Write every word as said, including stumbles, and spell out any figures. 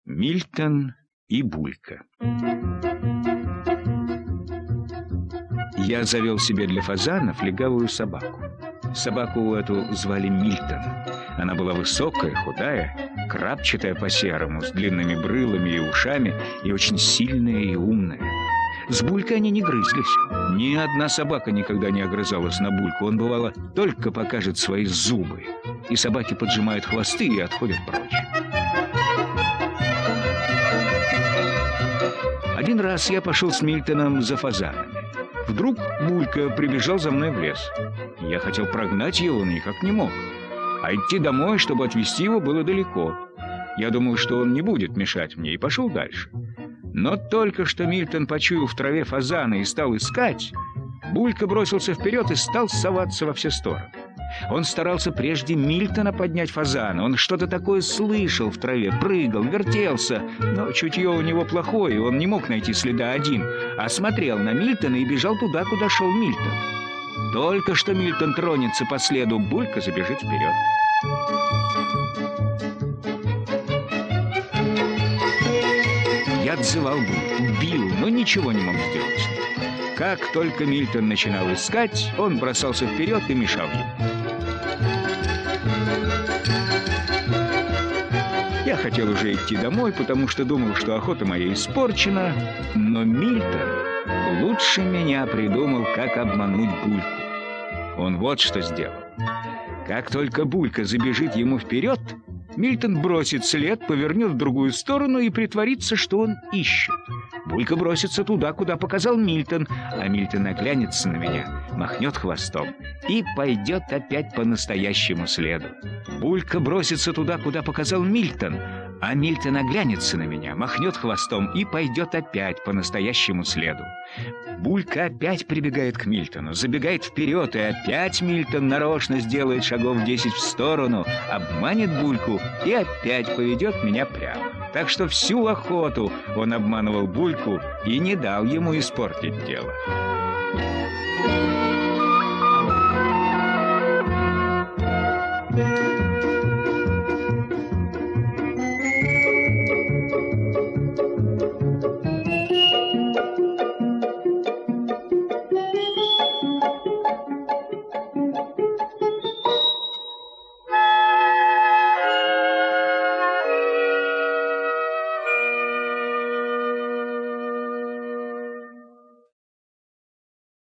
Мильтон и Булька. Я завел себе для фазанов легавую собаку. Собаку эту звали Мильтон. Она была высокая, худая, крапчатая по-серому, с длинными брылами и ушами, и очень сильная и умная. С Булькой они не грызлись. Ни одна собака никогда не огрызалась на Бульку. Он, бывало, только покажет свои зубы, и собаки поджимают хвосты и отходят прочь. Один раз я пошел с Мильтоном за фазанами. Вдруг Булька прибежал за мной в лес. Я хотел прогнать его, но никак не мог. А идти домой, чтобы отвезти его, было далеко. Я думал, что он не будет мешать мне, и пошел дальше. Но только что Мильтон почуял в траве фазана и стал искать, Булька бросился вперед и стал соваться во все стороны. Он старался прежде Мильтона поднять фазана. Он что-то такое слышал в траве, прыгал, вертелся. Но чутье у него плохое, он не мог найти следа один, а смотрел на Мильтона и бежал туда, куда шел Мильтон. Только что Мильтон тронется по следу, Булька забежит вперед. Я отзывал Бульку, бил, но ничего не мог сделать с ним. Как только Мильтон начинал искать, он бросался вперед и мешал ему. Я хотел уже идти домой, потому что думал, что охота моя испорчена, но Мильтон лучше меня придумал, как обмануть Бульку. Он вот что сделал. Как только Булька забежит ему вперед, Мильтон бросит след, повернет в другую сторону и притворится, что он ищет. Булька бросится туда, куда показал Мильтон, а Мильтон оглянется на меня, махнет хвостом и пойдет опять по настоящему следу. Булька бросится туда, куда показал Мильтон, а Мильтон оглянется на меня, махнет хвостом и пойдет опять по настоящему следу. Булька опять прибегает к Мильтону, забегает вперед, и опять Мильтон нарочно сделает шагов десять в сторону, обманет Бульку и опять поведет меня прямо. Так что всю охоту он обманывал Бульку и не дал ему испортить дело. Thank you.